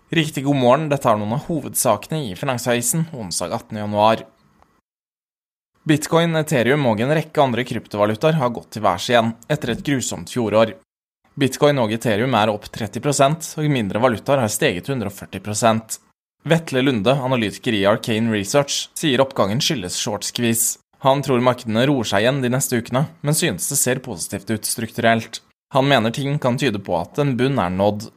Riktig god morgen, dette noen av hovedsakene i Finansavisen onsdag 18. januar. Bitcoin, Ethereum og en rekke andre kryptovalutaer har gått til værs igjen etter et grusomt fjorår. Bitcoin og Ethereum opp 30%, og mindre valutaer har steget 140%. Vetle Lunde, analytiker i Arcane Research, sier oppgangen skyldes short-skvis. Han tror markedene roer seg igjen de neste ukene, men synes det ser positivt ut strukturelt. Han mener ting kan tyde på at en bunn nådd.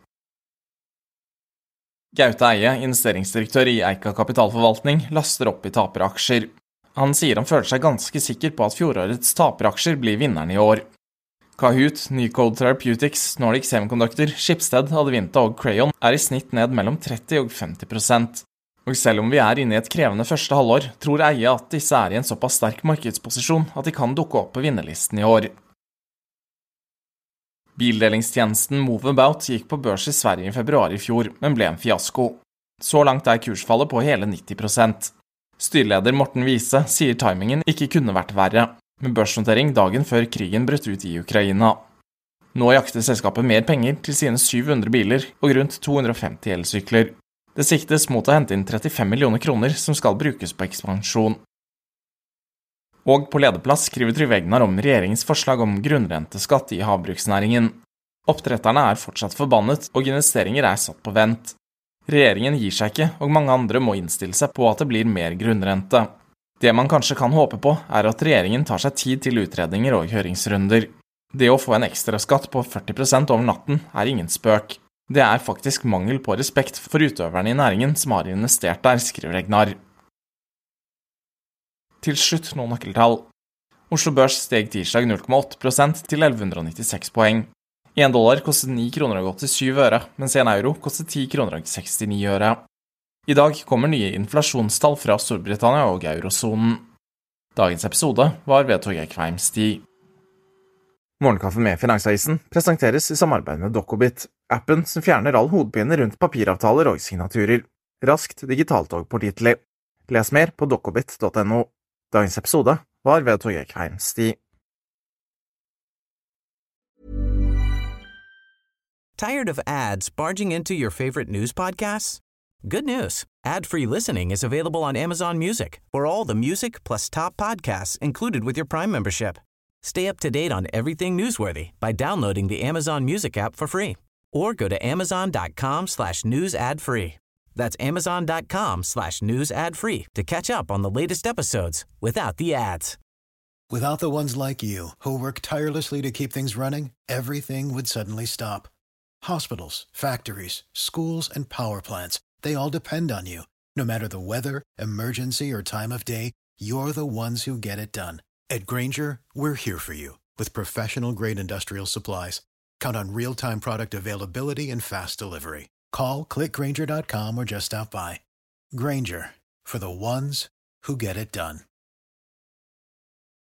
Gaute Eie, investeringsdirektør i Eika Kapitalforvaltning, laster opp i taperaksjer. Han sier han føler seg ganske sikker på at fjorårets taperaksjer blir vinneren i år. Kahoot, Nycode Therapeutics, Nordic Semiconductor, Schibsted, Adevinta og Crayon i snitt ned mellom 30 og 50%. Og selv om vi inne i et krevende første halvår, tror Eie at disse i en såpass sterk markedsposisjon at de kan dukke opp på vinnerlisten i år. Bildelingstjenesten Moveabout gikk på børs i Sverige i februar i fjor, men ble en fiasko. Så langt kursfallet på hele 90%. Styreleder Morten Wiese sier timingen ikke kunne vært verre, med børsnotering dagen før krigen brøt ut i Ukraina. Nå jakter selskapet mer penger til sine 700 biler og rundt 250 elsykler. Det siktes mot å hente inn 35 millioner kroner som skal brukes på ekspansjon. Og på lederplass skriver Trygve Egnar om regjeringens forslag om grunnrenteskatt i havbruksnæringen. Oppdretterne fortsatt forbannet, og investeringer satt på vent. Regjeringen gir seg ikke, og mange andre må innstille seg på at det blir mer grunnrente. Det man kanskje kan håpe på, at regjeringen tar seg tid til utredninger og høringsrunder. Det å få en ekstra skatt på 40% over natten ingen spøk. Det faktisk mangel på respekt for utøverne i næringen som har investert der, skriver Egnar. Til slutt noen nøkkeltall. Oslo Børs steg tirsdag 0,8% til 1196 poeng. 1 dollar kostet 9 kroner og 87 øre, mens 1 euro kostet 10 kroner og 69 øre. I dag kommer nye inflasjonstall fra Storbritannia og eurosonen. Dagens episode var ved Torgeir Kveimstig. Morgenkaffe med Finansavisen presenteres i samarbeid med Dokobit, appen som fjerner all hodepine rundt papiravtaler og signaturer. Raskt, digitalt og pålitelig. Les mer på dokobit.no. Dagens episode var ved Torgeir Kveimstig. Tired of ads barging into your favorite news podcasts? Good news. Ad-free listening is available on Amazon Music for all the music plus top podcasts included with your Prime membership. Stay up to date on everything newsworthy by downloading the Amazon Music app for free or go to amazon.com/news ad free. That's amazon.com/news ad free to catch up on the latest episodes without the ads. Without the ones like you, who work tirelessly to keep things running, everything would suddenly stop. Hospitals, factories, schools, and power plants, they all depend on you. No matter the weather, emergency, or time of day, you're the ones who get it done. At Grainger, we're here for you with professional-grade industrial supplies. Count on real-time product availability and fast delivery. Call, click Grainger.com, or just stop by. Grainger, for the ones who get it done.